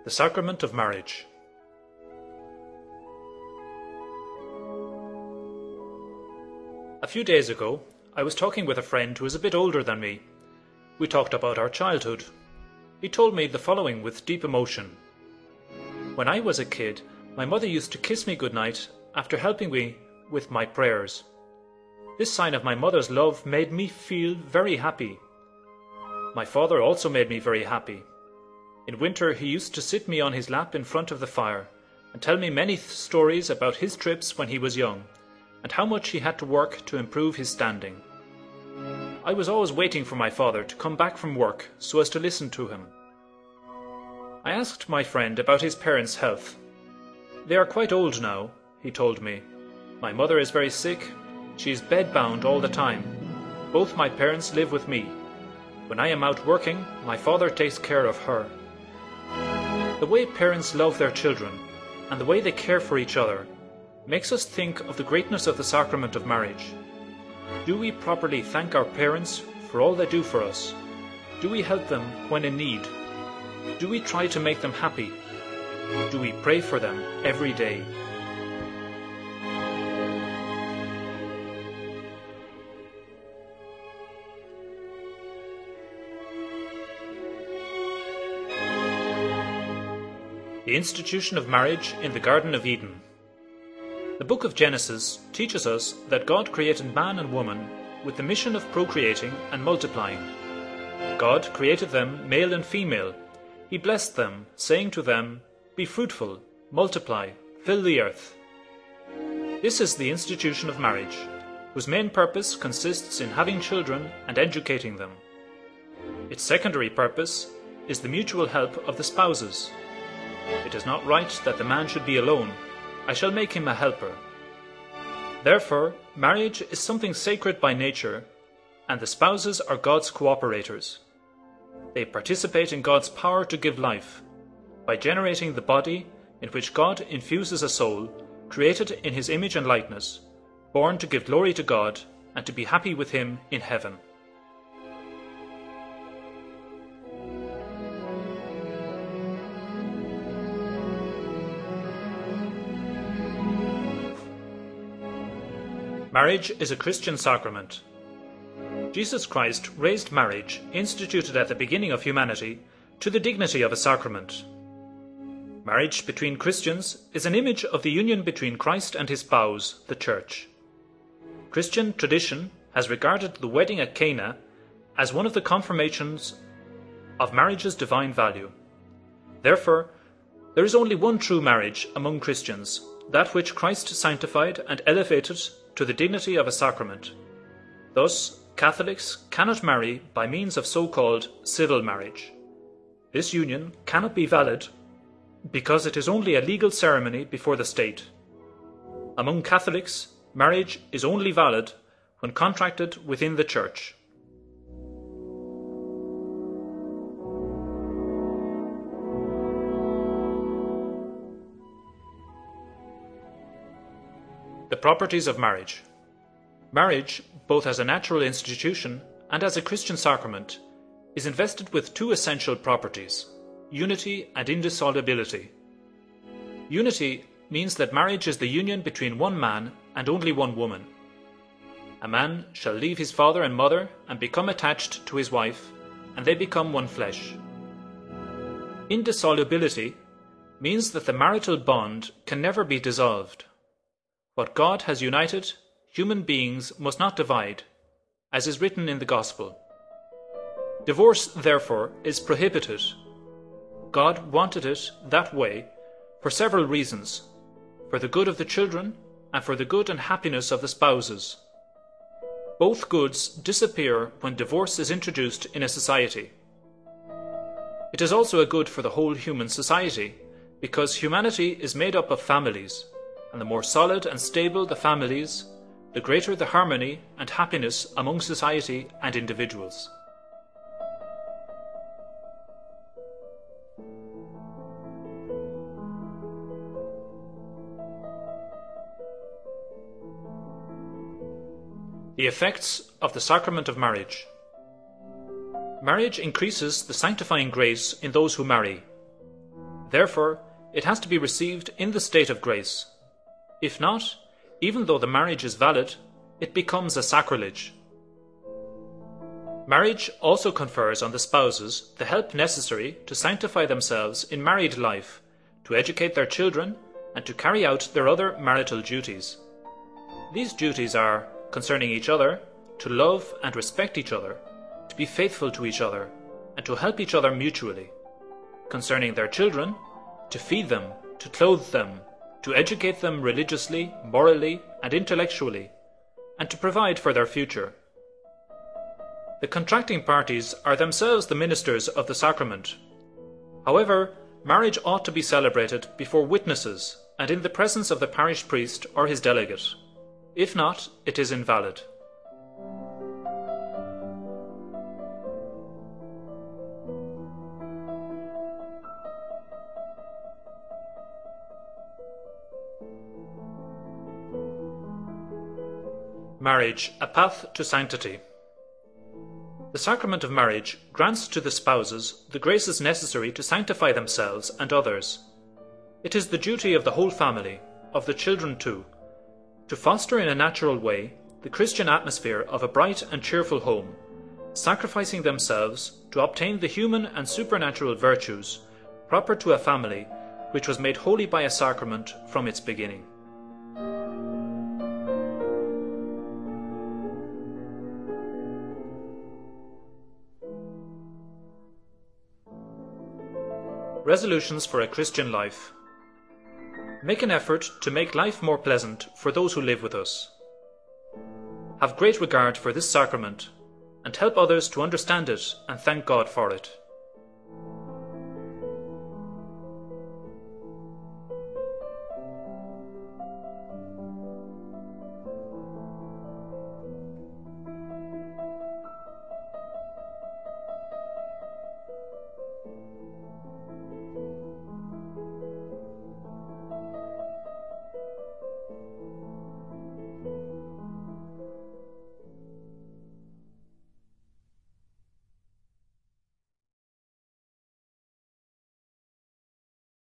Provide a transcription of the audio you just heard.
The Sacrament of Marriage. A few days ago, I was talking with a friend who is a bit older than me. We talked about our childhood. He told me the following with deep emotion. When I was a kid, my mother used to kiss me goodnight after helping me with my prayers. This sign of my mother's love made me feel very happy. My father also made me very happy. In winter, he used to sit me on his lap in front of the fire and tell me many stories about his trips when he was young and how much he had to work to improve his standing. I was always waiting for my father to come back from work so as to listen to him. I asked my friend about his parents' health. They are quite old now, he told me. My mother is very sick. She is bedbound all the time. Both my parents live with me. When I am out working, my father takes care of her. The way parents love their children and the way they care for each other makes us think of the greatness of the sacrament of marriage. Do we properly thank our parents for all they do for us? Do we help them when in need? Do we try to make them happy? Do we pray for them every day? The institution of marriage in the Garden of Eden. The book of Genesis teaches us that God created man and woman with the mission of procreating and multiplying. God created them male and female. He blessed them, saying to them, "Be fruitful, multiply, fill the earth." This is the institution of marriage, whose main purpose consists in having children and educating them. Its secondary purpose is the mutual help of the spouses. It is not right that the man should be alone. I shall make him a helper. Therefore, marriage is something sacred by nature, and the spouses are God's cooperators. They participate in God's power to give life, by generating the body in which God infuses a soul, created in His image and likeness, born to give glory to God and to be happy with Him in heaven. Marriage is a Christian sacrament. Jesus Christ raised marriage, instituted at the beginning of humanity, to the dignity of a sacrament. Marriage between Christians is an image of the union between Christ and his spouse, the Church. Christian tradition has regarded the wedding at Cana as one of the confirmations of marriage's divine value. Therefore, there is only one true marriage among Christians, that which Christ sanctified and elevated to the dignity of a sacrament. Thus, Catholics cannot marry by means of so-called civil marriage. This union cannot be valid because it is only a legal ceremony before the state. Among Catholics, marriage is only valid when contracted within the Church. The properties of marriage. Marriage, both as a natural institution and as a Christian sacrament, is invested with two essential properties: unity and indissolubility. Unity means that marriage is the union between one man and only one woman. A man shall leave his father and mother and become attached to his wife, and they become one flesh. Indissolubility means that the marital bond can never be dissolved. What God has united, human beings must not divide, as is written in the Gospel. Divorce, therefore, is prohibited. God wanted it that way for several reasons: for the good of the children and for the good and happiness of the spouses. Both goods disappear when divorce is introduced in a society. It is also a good for the whole human society, because humanity is made up of families, and the more solid and stable the families, the greater the harmony and happiness among society and individuals. The effects of the sacrament of marriage. Marriage increases the sanctifying grace in those who marry. Therefore, it has to be received in the state of grace. If not, even though the marriage is valid, it becomes a sacrilege. Marriage also confers on the spouses the help necessary to sanctify themselves in married life, to educate their children, and to carry out their other marital duties. These duties are, concerning each other, to love and respect each other, to be faithful to each other, and to help each other mutually. Concerning their children, to feed them, to clothe them, to educate them religiously, morally, and intellectually, and to provide for their future. The contracting parties are themselves the ministers of the sacrament. However, marriage ought to be celebrated before witnesses and in the presence of the parish priest or his delegate. If not, it is invalid. Marriage, a path to sanctity. The sacrament of marriage grants to the spouses the graces necessary to sanctify themselves and others. It is the duty of the whole family, of the children too, to foster in a natural way the Christian atmosphere of a bright and cheerful home, sacrificing themselves to obtain the human and supernatural virtues proper to a family which was made holy by a sacrament from its beginning. Resolutions for a Christian life. Make an effort to make life more pleasant for those who live with us. Have great regard for this sacrament and help others to understand it and thank God for it.